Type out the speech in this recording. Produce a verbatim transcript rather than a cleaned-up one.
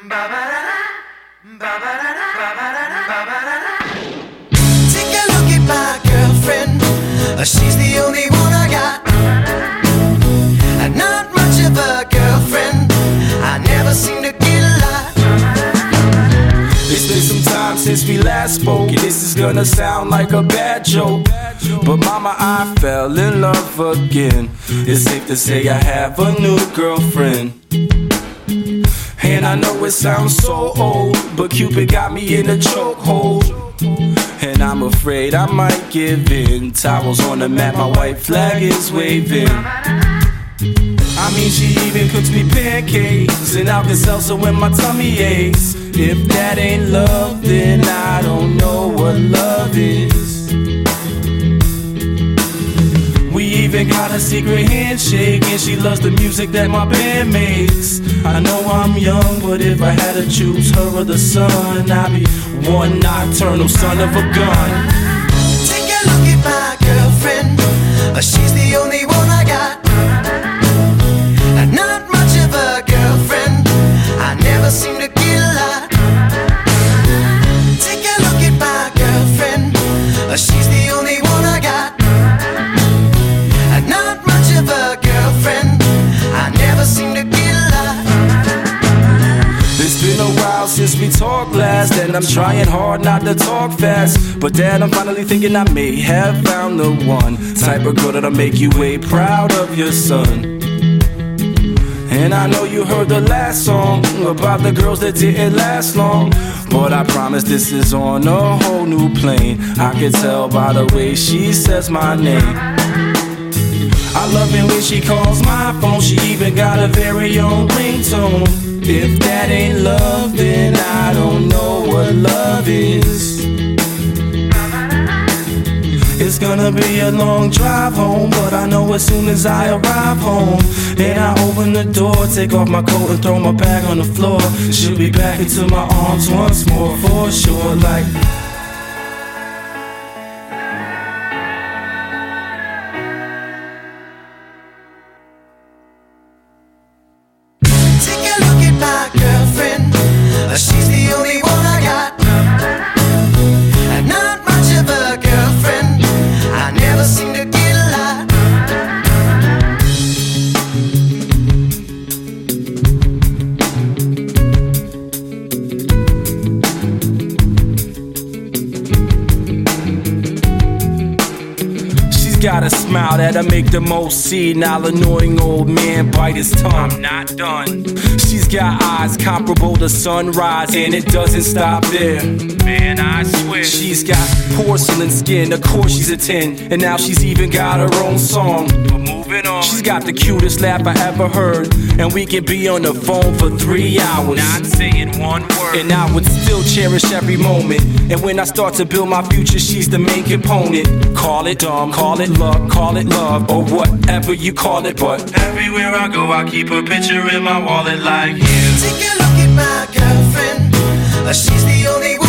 Take a look at my girlfriend. Uh, She's the only one I got. Uh, Not much of a girlfriend. I never seem to get a lot. It's been some time since we last spoke, and this is gonna sound like a bad joke, but mama, I fell in love again. It's safe to say I have a new girlfriend. And I know it sounds so old, but Cupid got me in a chokehold. And I'm afraid I might give in. Towels on the mat, my white flag is waving. I mean, she even cooks me pancakes and Alka-Seltzer when my tummy aches. If that ain't love, then I don't know what love is. We even got a secret handshake, and she loves the music that my band makes. I know I'm young, but if I had to choose her or the sun, I'd be one nocturnal son of a gun. Take a look at my girlfriend. Uh, She's the only one I got. Uh, Not much of a girlfriend. I never seem to get a lot. Take a look at my girlfriend. Uh, She's the only one I got. Uh, Not much of a girlfriend. I never seem to get a lot. It's been a while since we talked last, and I'm trying hard not to talk fast. But Dad, I'm finally thinking I may have found the one type of girl that'll make you way proud of your son. And I know you heard the last song about the girls that didn't last long, but I promise this is on a whole new plane. I can tell by the way she says my name. I love it when she calls my phone. She even got a very own ringtone. If that ain't love, then I don't know what love is. It's gonna be a long drive home, but I know as soon as I arrive home and I open the door, take off my coat and throw my bag on the floor, she'll be back into my arms once more for sure. Like Take a look at my girlfriend. Uh, She's the only one I got. Uh, Not much of a girlfriend. I never seem to get a lot. she's got a smile that'll make the most senile, annoying old man bite his tongue. I'm not done. She's got eyes comparable to sunrise, and it doesn't stop there. Man, I swear. She's got porcelain skin, of course she's a ten, and now she's even got her own song. But moving on. She's got the cutest laugh I ever heard, and we can be on the phone for three hours. Not saying one word. And I would still cherish every moment. And when I start to build my future, she's the main component. Call it dumb, call it luck, call it love, or whatever you call it. But everywhere I go, I keep a picture in my wallet like you. Take a look at my girlfriend. Uh, She's the only one